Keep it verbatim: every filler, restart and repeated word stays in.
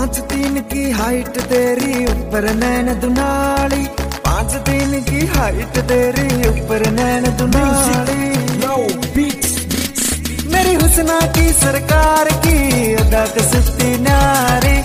पाँच तीन की हाइट तेरी ऊपर नैन दुनाली, पाँच तीन की हाइट तेरी ऊपर नैन दुनाली। मेरी हुस्ना की सरकार की अदा कसती नारी,